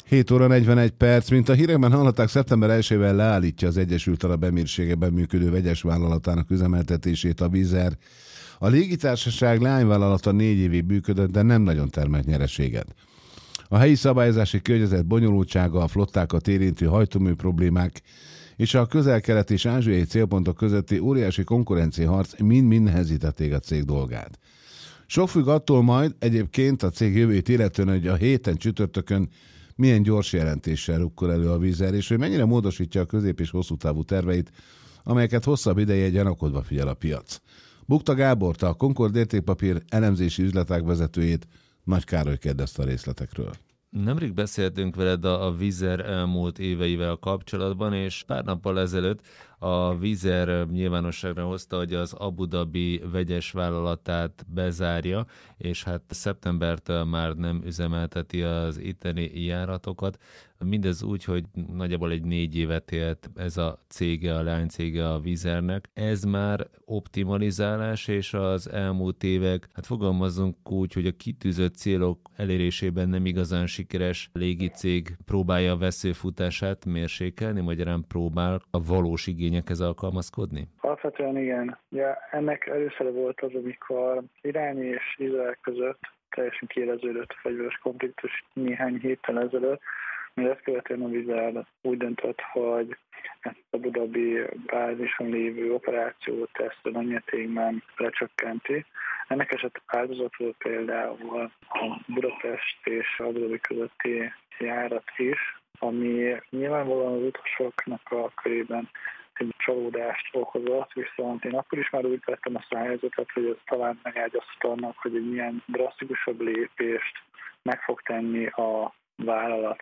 7 óra 41 perc, mint a hírekben hallották, szeptember 1-ével leállítja az Egyesült Arab Emírségekben működő vegyes vállalatának üzemeltetését a Wizz Air. A légitársaság leányvállalata 4 évig működött, de nem nagyon termelt nyereséget. A helyi szabályozási környezet bonyolultsága, a flottákat érintő hajtómű problémák és a közel-kelet és ázsiai célpontok közötti óriási konkurenciaharc mind-mind nehezítették a cég dolgát. Sok függ attól majd egyébként a cég jövőjét illetően, hogy a héten csütörtökön milyen gyors jelentéssel rukkol elő a Wizz Air, és hogy mennyire módosítja a közép- és hosszú távú terveit, amelyeket hosszabb ideje gyanakodva figyel a piac. Bukta Gábort, a Concord értékpapír elemzési üzletág vezetőjét, Nagy Károly kérdezte a részletekről. Nemrég beszéltünk veled a Wizz Air elmúlt éveivel kapcsolatban, és pár nappal ezelőtt a Wizz Air nyilvánosságra hozta, hogy az Abu Dhabi vegyes vállalatát bezárja, és hát szeptembertől már nem üzemelteti az itteni járatokat. Mindez úgy, hogy nagyjából egy 4 évet élt ez a cége, a leánycége a Wizz Airnek. Ez már optimalizálás, és az elmúlt évek, hát fogalmazzunk úgy, hogy a kitűzött célok elérésében nem igazán sikeres légicég próbálja a veszőfutását mérsékelni, magyarán próbál a valós igényekhez alkalmazkodni? Alapvetően igen. Ja, ennek először volt az, amikor Irán és Izrael között teljesen kiéleződött a fegyveres konfliktus néhány héttel ezelőtt, mert ezt követően a Wizz Air úgy döntött, hogy ezt a Abu Dhabi bázison lévő operációt ezt a nagymértékben lecsökkenti. Ennek eset áldozatul például a Budapest és Abu Dhabi közötti járat is, ami nyilvánvalóan az utasoknak a körében egy csalódást okozott, viszont én akkor is már úgy vettem azt a helyzetet, hogy ez talán megágyazhat annak, hogy egy milyen drasztikusabb lépést meg fog tenni a vállalat.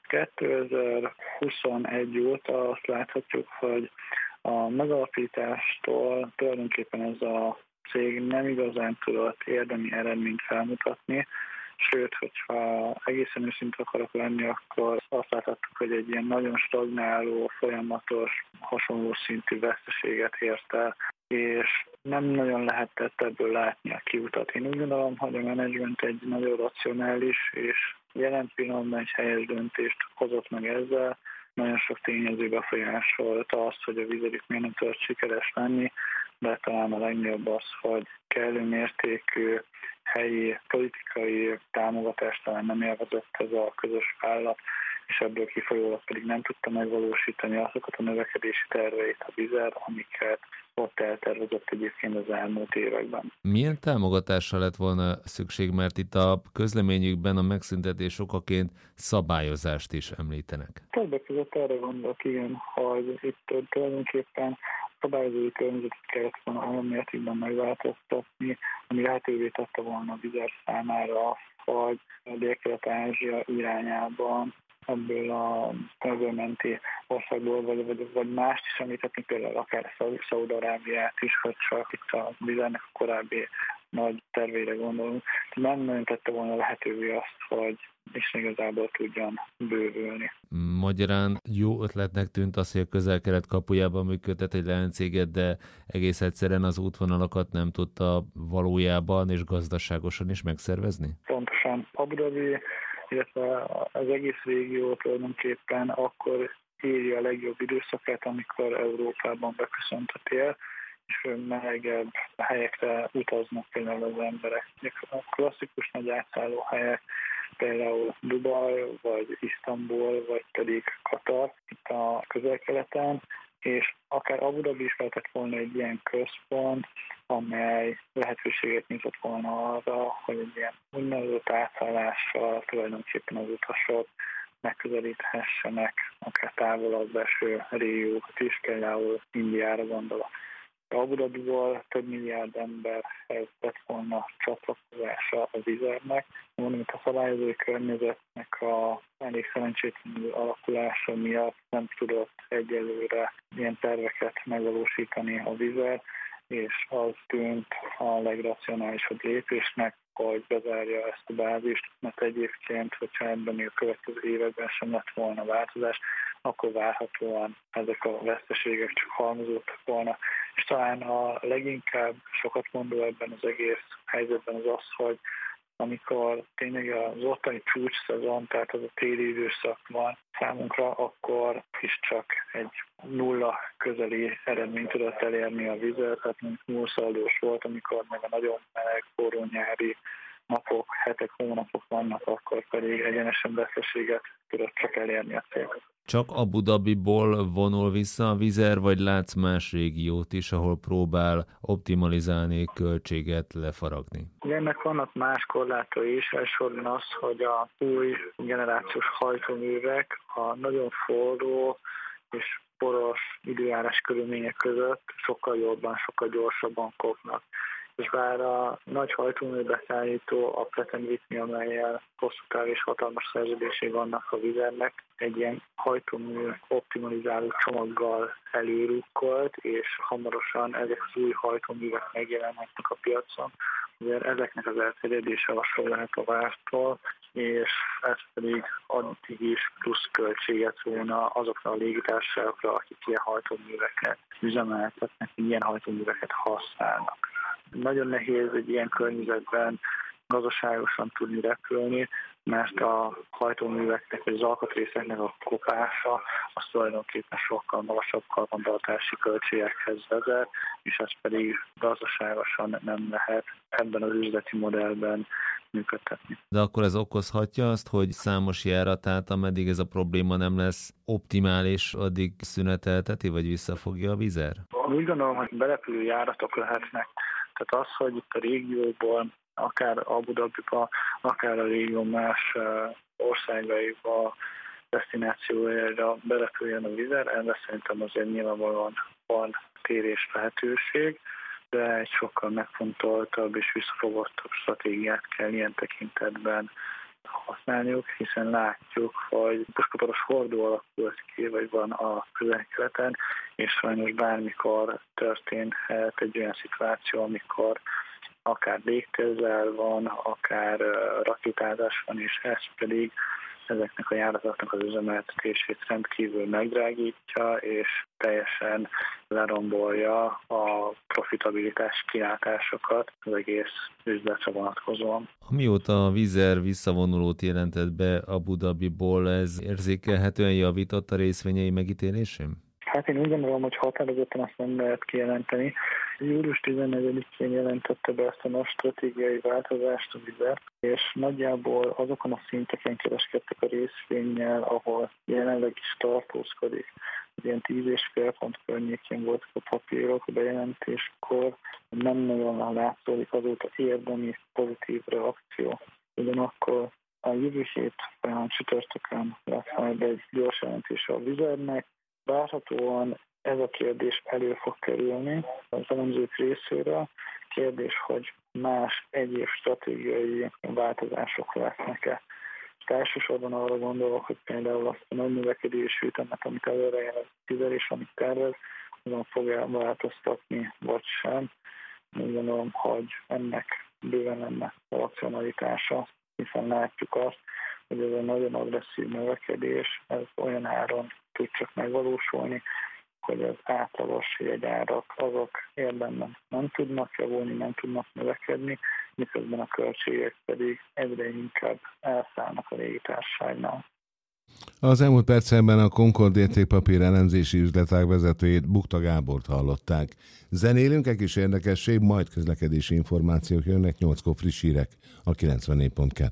2021 óta azt láthatjuk, hogy a megalapítástól tulajdonképpen ez a cég nem igazán tudott érdemi eredményt felmutatni, sőt, hogyha egészen őszinte akarok lenni, akkor azt láthattuk, hogy egy ilyen nagyon stagnáló, folyamatos, hasonló szintű veszteséget ért el, és nem nagyon lehetett ebből látni a kiutat. Én úgy gondolom, hogy a menedzsment egy nagyon racionális és jelen pillanatban egy helyes döntést hozott meg ezzel. Nagyon sok tényező befolyásolta azt, hogy a Wizz Air itt miért nem tudott sikeres lenni, de talán a legnagyobb az, hogy kellő mértékű helyi politikai támogatást talán nem élvezett ez a közös vállalat, és ebből kifolyólag pedig nem tudta megvalósítani azokat a növekedési terveit a Wizz Air, amiket ott eltervezett egyébként az elmúlt években. Milyen támogatásra lett volna szükség, mert itt a közleményükben a megszüntetés okaként szabályozást is említenek? Többek között arra gondolok, igen, hogy itt tulajdonképpen szabályozói környezetet kellett volna olyan mértékben megváltoztatni, ami lehetővé tette volna a Wizz Air számára, hogy a Dél-Kelet-Ázsia irányában ebből a öbölmenti országból, vagy mást is említhetni, például akár Szaúd-Arábiát is, hogy csak itt a Wizz Airnek a korábbi nagy tervére gondolunk. Nem nagyon tette volna lehetővé azt, hogy és igazából tudjon bővülni. Magyarán jó ötletnek tűnt az, hogy a Közel-Kelet kapujában működtet egy leánycéget, de egész egyszerűen az útvonalakat nem tudta valójában és gazdaságosan is megszervezni? Pontosan. Abu Dhabi, illetve az egész régió tulajdonképpen akkor éri a legjobb időszakát, amikor Európában beköszönt a tél, és melegebb helyekre utaznak például az emberek. A klasszikus nagy átszálló helyek, például Dubaj, vagy Isztambul, vagy pedig Katar itt a Közel-Keleten, és akár Abu Dhabi is lehetett volna egy ilyen központ, amely lehetőséget nyitott volna arra, hogy egy ilyen úgynevezett átszállással tulajdonképpen az utasok megközelíthessenek akár távolabb eső régiókat is, például Indiára gondolok. Abu Dhabiból több milliárd emberhez lett volna csatlakozása a Wizz Airnek. Mondom, hogy a szabályozói környezetnek a elég szerencsétlenül alakulása miatt nem tudott egyelőre ilyen terveket megvalósítani a Wizz Air, és az tűnt a legracionálisabb lépésnek, hogy bezárja ezt a bázist, mert egyébként, hogyha ebben a következő években sem lett volna változás, akkor várhatóan ezek a veszteségek csak halmozódtak volna. És talán a leginkább sokat mondó ebben az egész helyzetben az az, hogy amikor tényleg az ottani csúcsszezon, tehát az a téli időszak van számunkra, akkor is csak egy nulla közeli eredményt tudott elérni a Vizer, tehát nullszaldós volt, amikor meg a nagyon meleg, forró nyári napok, hetek, hónapok vannak, akkor pedig egyenesen veszteséget tudott csak elérni a cél. Csak Abu Dhabiból vonul vissza a Vizer, vagy látsz más régiót is, ahol próbál optimalizálni, költséget lefaragni? Ennek vannak más korlátai is, elsősorban az, hogy a új generációs hajtóművek a nagyon forró és poros időjárás körülmények között sokkal jobban, sokkal gyorsabban kopnak. És bár a nagy hajtóműbeszállító, a Pratt & Whitney, amellyel hosszú táv és hatalmas szerződései vannak a Vizernek, egy ilyen hajtómű optimalizáló csomaggal előrukkolt, és hamarosan ezek az új hajtóművek megjelenhetnek a piacon. Ugye ezeknek az elterjedése lassabb lehet a vártól, és ez pedig addig is plusz költséget volna azokra a légitársaságokra, akik ilyen hajtóműveket üzemeltetnek, ilyen hajtóműveket használnak. Nagyon nehéz egy ilyen környezetben gazdaságosan tudni repülni, mert a hajtóműveknek vagy az alkatrészeknek a kopása az tulajdonképpen sokkal magasabb karbantartási költségekhez vezet, és ez pedig gazdaságosan nem lehet ebben az üzleti modellben működtetni. De akkor ez okozhatja azt, hogy számos járatát, ameddig ez a probléma nem lesz optimális, addig szünetelteti, vagy visszafogja a Vizer? Úgy gondolom, hogy belepülő járatok lehetnek. Tehát az, hogy itt a régióból, akár Abu Dhabiba, akár a régió más országaiba, desztinációjára belepüljön a Vizer, ebben szerintem azért nyilvánvalóan van térés lehetőség, de egy sokkal megfontoltabb és visszafogottabb stratégiát kell ilyen tekintetben használniuk, hiszen látjuk, hogy puskaporos hordó alakult ki, vagy van a közel-keleten, és sajnos bármikor történhet egy olyan szituáció, amikor akár légközel van, akár rakétázás van, és ez pedig ezeknek a járatoknak az üzemeltetését rendkívül megdrágítja, és teljesen lerombolja a profitabilitás kilátásokat az egész üzletre vonatkozóan. Amióta a Vizer visszavonulót jelentett be Abu Dhabiból, ez érzékelhetően javított a részvényei megítélésén? Hát én úgy gondolom, hogy határozottan azt nem lehet kijelenteni. Július 14-én jelentette be ezt a nagy stratégiai változást a Vizer, és nagyjából azokon a szinteken kereskedtek a részvénnyel, ahol jelenleg is tartózkodik. Ilyen 10,5 pont környékén voltak a papírok a bejelentéskor, nem nagyon látszódik azóta érdemi pozitív reakció. Ugyanakkor a jövő hét folyamán csütörtökön lesz majd egy gyors jelentése a Vizernek. Várhatóan ez a kérdés elő fog kerülni az elemzők részéről. Kérdés, hogy más egyéb stratégiai változások lesznek-e. Elsősorban arra gondolok, hogy például azt a nagy növekedésű ütemet, amit előre jelent Vizer és amit tervez, azon fogja változtatni, vagy sem. Úgy gondolom, hogy ennek bőven lenne a racionalitása, hiszen látjuk azt, hogy ez a nagyon agresszív növekedés, ez olyan áron tud csak megvalósulni, hogy az átlagos jegyárak azok érdemben nem tudnak javulni, nem tudnak növekedni, miközben a költségek pedig egyre inkább elszállnak a légitársaságnál. Az elmúlt percekben a Concord értékpapír elemzési üzletág vezetőjét, Bukta Gábort hallották. Zenélünk, egy kis érdekesség, majd közlekedési információk jönnek, 8-kor friss hírek a 94.2.